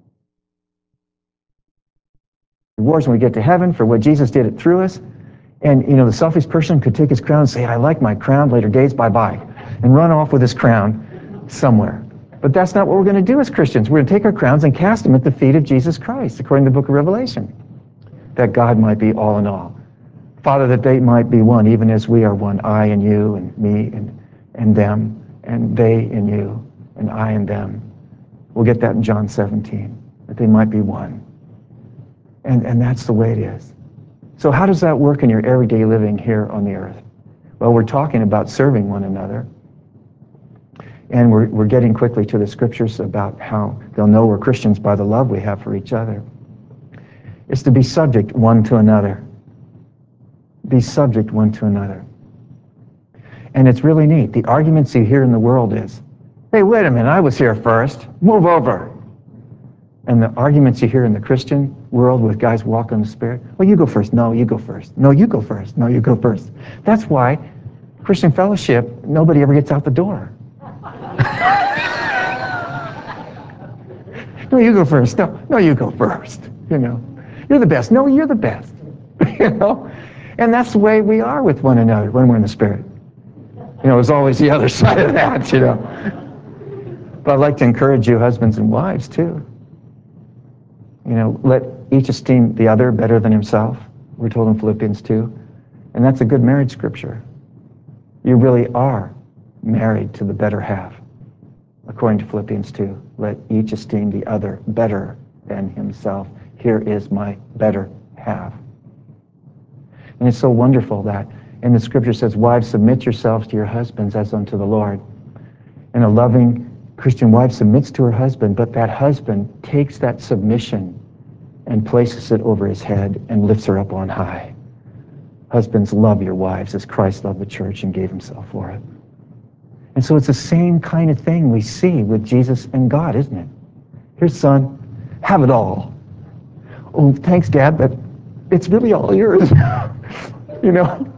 Rewards when we get to heaven for what Jesus did it through us. And, you know, the selfish person could take his crown and say, I like my crown, later days, bye-bye, and run off with his crown somewhere. But that's not what we're going to do as Christians. We're going to take our crowns and cast them at the feet of Jesus Christ, according to the book of Revelation, that God might be all in all. Father, that they might be one, even as we are one, I and you and me and, and them, and they and you, and I and them. We'll get that in John seventeen, that they might be one. And, and that's the way it is. So how does that work in your everyday living here on the earth? Well, we're talking about serving one another. And we're, we're getting quickly to the scriptures about how they'll know we're Christians by the love we have for each other. It's to be subject one to another. Be subject one to another. And it's really neat. The arguments you hear in the world is, hey, wait a minute, I was here first. Move over. And the arguments you hear in the Christian world with guys walking in the Spirit, well, you go first. No, you go first. No, you go first. No, you go first. That's why Christian fellowship, nobody ever gets out the door. No, you go first. No, no, you go first. You know, you're the best. No, you're the best. You know, and that's the way we are with one another when we're in the Spirit. You know, there's always the other side of that. You know, but I'd like to encourage you, husbands and wives, too. You know, let each esteem the other better than himself. We're told in Philippians two, and that's a good marriage scripture. You really are married to the better half. According to Philippians two, let each esteem the other better than himself. Here is my better half. And it's so wonderful that in the scripture says, wives, submit yourselves to your husbands as unto the Lord. And a loving Christian wife submits to her husband, but that husband takes that submission and places it over his head and lifts her up on high. Husbands, love your wives as Christ loved the church and gave himself for it. And so it's the same kind of thing we see with Jesus and God, isn't it? Here's son, have it all. Oh, thanks, Dad, but it's really all yours. You know?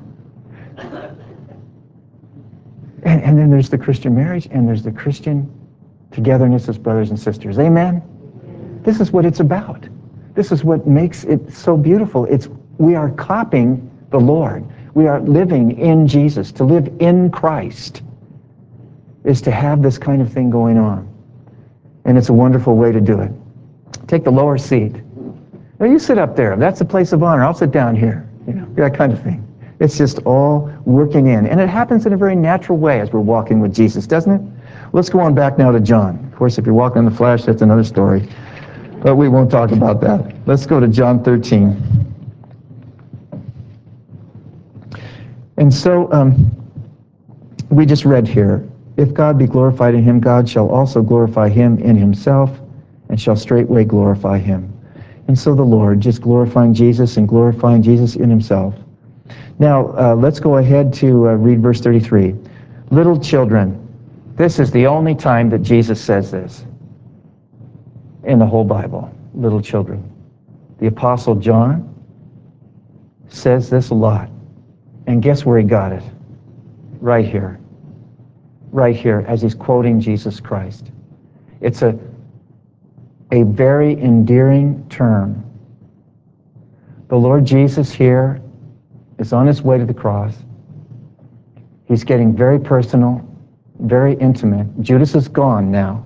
And, and then there's the Christian marriage, and there's the Christian togetherness as brothers and sisters. Amen? This is what it's about. This is what makes it so beautiful. It's we are copying the Lord. We are living in Jesus. To live in Christ is to have this kind of thing going on. And it's a wonderful way to do it. Take the lower seat. Now you sit up there. That's a place of honor. I'll sit down here. You know, that kind of thing. It's just all working in. And it happens in a very natural way as we're walking with Jesus, doesn't it? Let's go on back now to John. Of course, if you're walking in the flesh, that's another story. But we won't talk about that. Let's go to John thirteen. And so um, we just read here, if God be glorified in him, God shall also glorify him in himself, and shall straightway glorify him. And so the Lord, just glorifying Jesus and glorifying Jesus in himself. Now, uh, let's go ahead to uh, read verse thirty-three. Little children, this is the only time that Jesus says this in the whole Bible. Little children. The Apostle John says this a lot. And guess where he got it? Right here. Right here, as he's quoting Jesus Christ. It's a, a very endearing term. The Lord Jesus here is on his way to the cross. He's getting very personal, very intimate. Judas is gone now.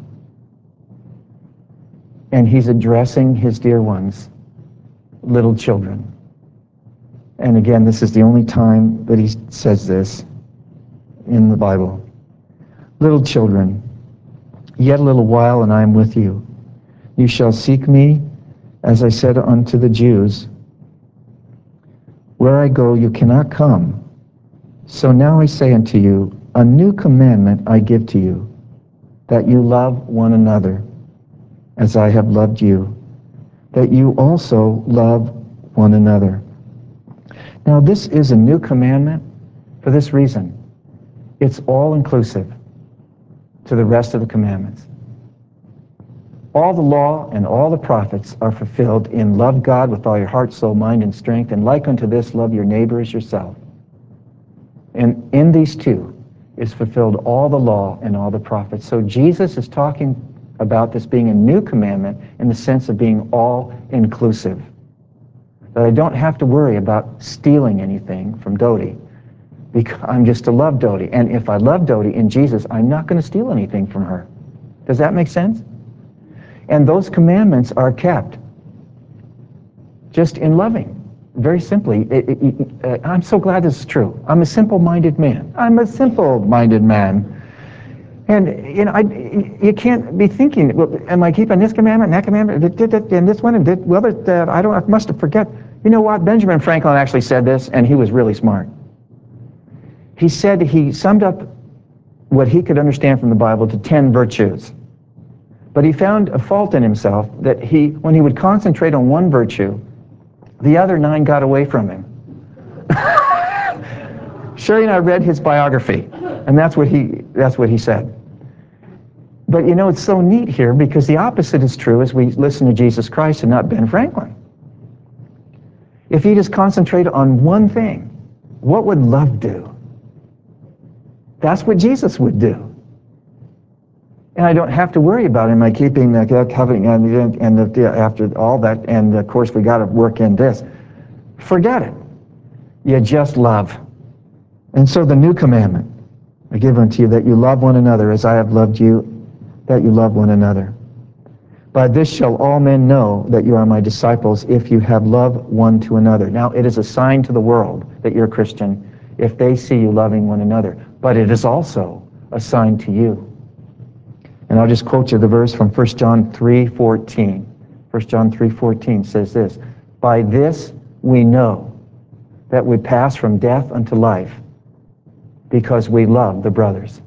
And he's addressing his dear ones, little children. And again, this is the only time that he says this in the Bible. Little children, yet a little while and I am with you. You shall seek me, as I said unto the Jews. Where I go, you cannot come. So now I say unto you, a new commandment I give to you, that you love one another, as I have loved you, that you also love one another. Now this is a new commandment for this reason. It's all-inclusive to the rest of the commandments. All the law and all the prophets are fulfilled in love God with all your heart, soul, mind, and strength, and like unto this, love your neighbor as yourself. And in these two, is fulfilled all the law and all the prophets. So Jesus is talking about this being a new commandment in the sense of being all-inclusive. That I don't have to worry about stealing anything from Dodie, because I'm just to love Dodie. And if I love Dodie in Jesus, I'm not going to steal anything from her. Does that make sense? And those commandments are kept just in loving. Very simply, it, it, it, uh, I'm so glad this is true. I'm a simple-minded man. I'm a simple-minded man. And, you know, I, you can't be thinking, well, am I keeping this commandment and that commandment, and this one, and that, well, that, I don't, I must have forget. You know what? Benjamin Franklin actually said this, and he was really smart. He said he summed up what he could understand from the Bible to ten virtues. But he found a fault in himself that he, when he would concentrate on one virtue, the other nine got away from him. Sherry and I read his biography, and that's what he that's what he said. But you know, it's so neat here because the opposite is true as we listen to Jesus Christ and not Ben Franklin. If he just concentrated on one thing, what would love do? That's what Jesus would do. And I don't have to worry about, am I keeping the covenant and, and the, after all that, and of course we got to work in this. Forget it. You just love. And so the new commandment I give unto you, that you love one another as I have loved you, that you love one another. By this shall all men know that you are my disciples, if you have love one to another. Now it is a sign to the world that you're a Christian if they see you loving one another. But it is also a sign to you. And I'll just quote you the verse from First John three fourteen. First John three fourteen says this, by this we know that we pass from death unto life, because we love the brothers.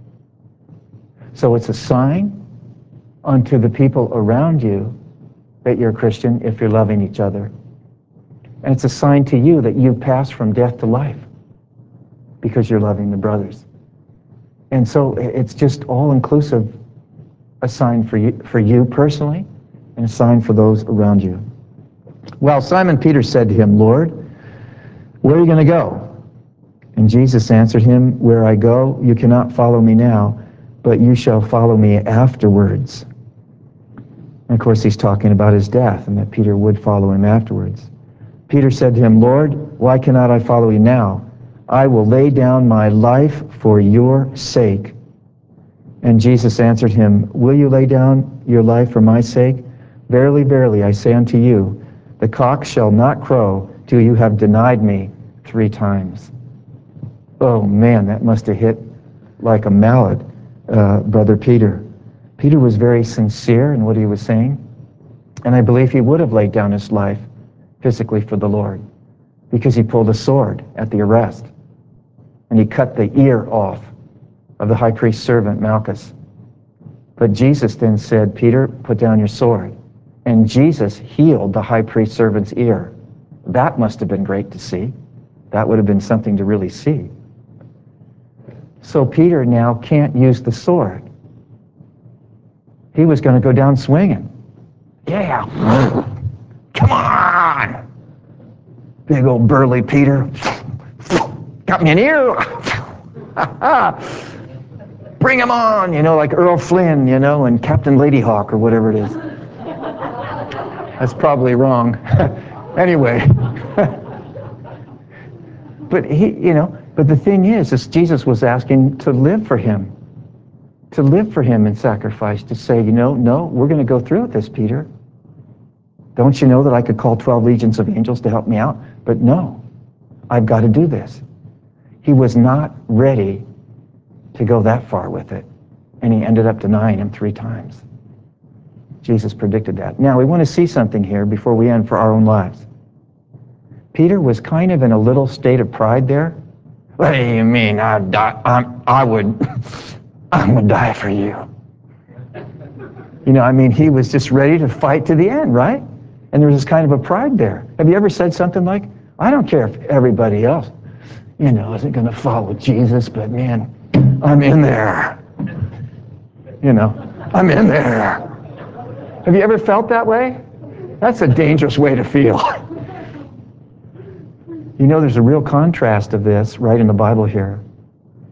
So it's a sign unto the people around you that you're a Christian if you're loving each other. And it's a sign to you that you've passed from death to life because you're loving the brothers. And so it's just all-inclusive, a sign for you, for you personally, and a sign for those around you. Well, Simon Peter said to him, Lord, where are you going to go? And Jesus answered him, where I go, you cannot follow me now, but you shall follow me afterwards. And of course, he's talking about his death and that Peter would follow him afterwards. Peter said to him, Lord, why cannot I follow you now? I will lay down my life for your sake. And Jesus answered him, will you lay down your life for my sake? Verily, verily, I say unto you, the cock shall not crow till you have denied me three times. Oh man, that must have hit like a mallet, uh, Brother Peter. Peter was very sincere in what he was saying, and I believe he would have laid down his life physically for the Lord, because he pulled a sword at the arrest, and he cut the ear off of the high priest's servant Malchus. But Jesus then said, Peter, put down your sword. And Jesus healed the high priest's servant's ear. That must have been great to see. That would have been something to really see. So Peter now can't use the sword. He was going to go down swinging. Yeah. Come on. Big old burly Peter. Got me an ear. Bring him on, you know, like Earl Flynn, you know, and Captain Ladyhawk or whatever it is. That's probably wrong. Anyway. But he, you know, but the thing is, is Jesus was asking to live for him, to live for him in sacrifice, to say, you know, no, we're going to go through with this, Peter. Don't you know that I could call twelve legions of angels to help me out? But no, I've got to do this. He was not ready to go that far with it, and he ended up denying him three times. Jesus predicted that. Now, we want to see something here before we end for our own lives. Peter was kind of in a little state of pride there. What do you mean? I'd die, I'm, I would, I would die for you. You know, I mean, he was just ready to fight to the end, right? And there was this kind of a pride there. Have you ever said something like, I don't care if everybody else, you know, isn't going to follow Jesus, but man, I'm in there. You know, I'm in there. Have you ever felt that way? That's a dangerous way to feel. You know, there's a real contrast of this right in the Bible here.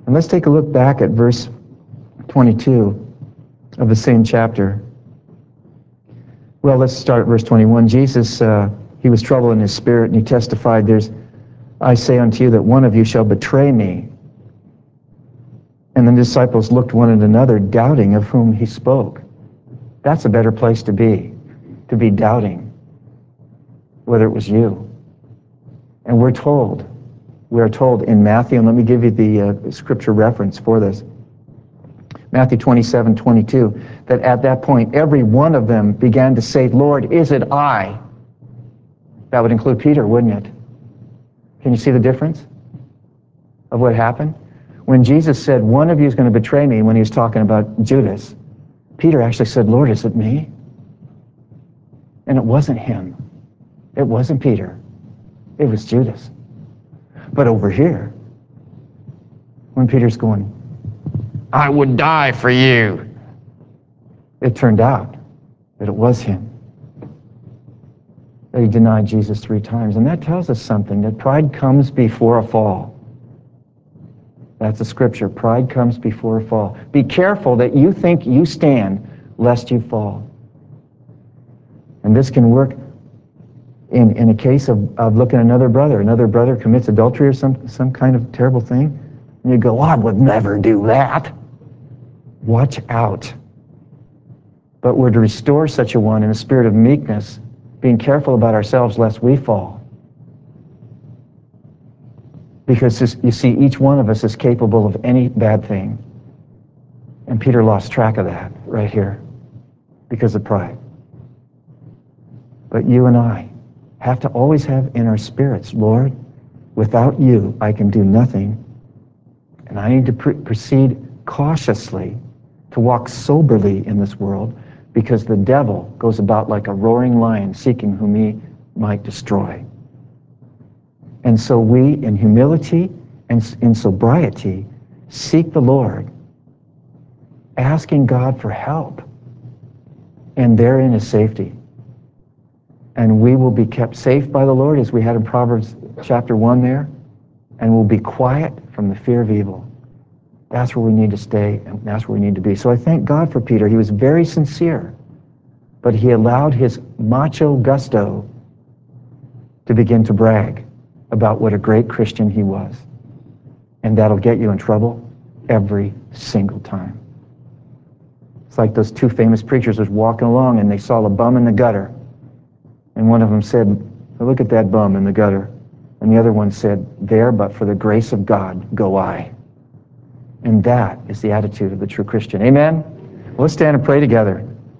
And let's take a look back at verse twenty-two of the same chapter. Well, let's start at verse twenty-one. Jesus, uh, he was troubled in his spirit, and he testified, "There's, I say unto you that one of you shall betray me." And the disciples looked one at another, doubting of whom he spoke. That's a better place to be, to be doubting whether it was you. And we're told, we are told in Matthew, and let me give you the uh, scripture reference for this. Matthew twenty-seven twenty-two, that at that point every one of them began to say, "Lord, is it I?" That would include Peter, wouldn't it? Can you see the difference of what happened? When Jesus said, "One of you is going to betray me," when he was talking about Judas, Peter actually said, "Lord, is it me?" And it wasn't him. It wasn't Peter. It was Judas. But over here, when Peter's going, "I would die for you," it turned out that it was him. That he denied Jesus three times. And that tells us something, that pride comes before a fall. That's the scripture. Pride comes before a fall. Be careful that you think you stand, lest you fall. And this can work in, in a case of, of looking at another brother. Another brother commits adultery or some, some kind of terrible thing. And you go, "Oh, I would never do that." Watch out. But we're to restore such a one in a spirit of meekness, being careful about ourselves lest we fall. Because this, you see, each one of us is capable of any bad thing. And Peter lost track of that right here because of pride. But you and I have to always have in our spirits, "Lord, without you I can do nothing. And I need to pr- proceed cautiously, to walk soberly in this world, because the devil goes about like a roaring lion seeking whom he might destroy." And so we, in humility and in sobriety, seek the Lord, asking God for help, and therein is safety. And we will be kept safe by the Lord, as we had in Proverbs chapter one there, and we'll be quiet from the fear of evil. That's where we need to stay, and that's where we need to be. So I thank God for Peter. He was very sincere, but he allowed his macho gusto to begin to brag about what a great Christian he was. And that'll get you in trouble every single time. It's like those two famous preachers was walking along and they saw a bum in the gutter. And one of them said, "Look at that bum in the gutter." And the other one said, "There, but for the grace of God, go I." And that is the attitude of the true Christian. Amen? Well, let's stand and pray together.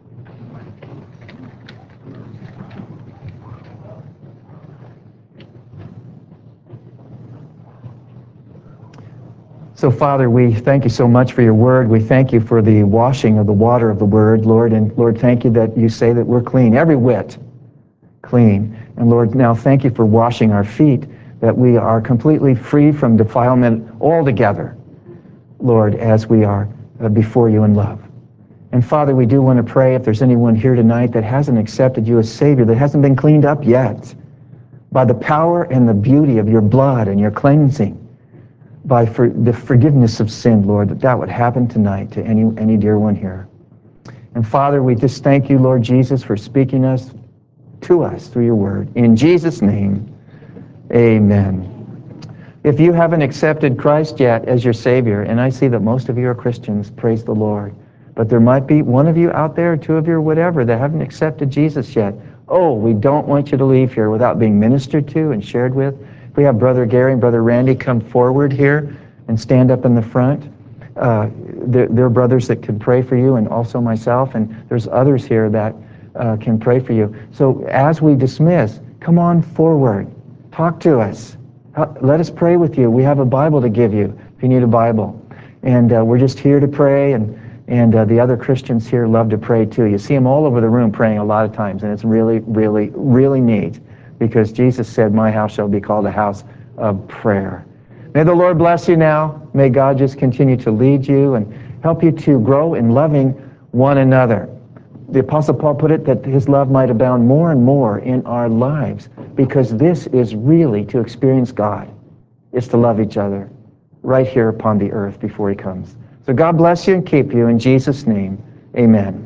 So, Father, we thank you so much for your word. We thank you for the washing of the water of the word, Lord. And, Lord, thank you that you say that we're clean, every whit clean. And, Lord, now thank you for washing our feet, that we are completely free from defilement altogether, Lord, as we are uh, before you in love. And, Father, we do want to pray if there's anyone here tonight that hasn't accepted you as Savior, that hasn't been cleaned up yet by the power and the beauty of your blood and your cleansing, by for the forgiveness of sin, Lord, that that would happen tonight to any any dear one here. And Father, we just thank you, Lord Jesus, for speaking us to us through your word. In Jesus' name, amen. If you haven't accepted Christ yet as your Savior, and I see that most of you are Christians, praise the Lord, but there might be one of you out there, two of you, or whatever, that haven't accepted Jesus yet. Oh, we don't want you to leave here without being ministered to and shared with. We have Brother Gary and Brother Randy come forward here and stand up in the front. Uh, they're, they're brothers that can pray for you, and also myself, and there's others here that uh, can pray for you. So as we dismiss, come on forward. Talk to us. Let us pray with you. We have a Bible to give you if you need a Bible. And uh, we're just here to pray, and, and uh, the other Christians here love to pray too. You see them all over the room praying a lot of times, and it's really, really, really neat. Because Jesus said, "My house shall be called a house of prayer." May the Lord bless you now. May God just continue to lead you and help you to grow in loving one another. The Apostle Paul put it that his love might abound more and more in our lives, because this is really to experience God. It's to love each other. right here upon the earth before he comes. So God bless you and keep you. In Jesus' name, amen.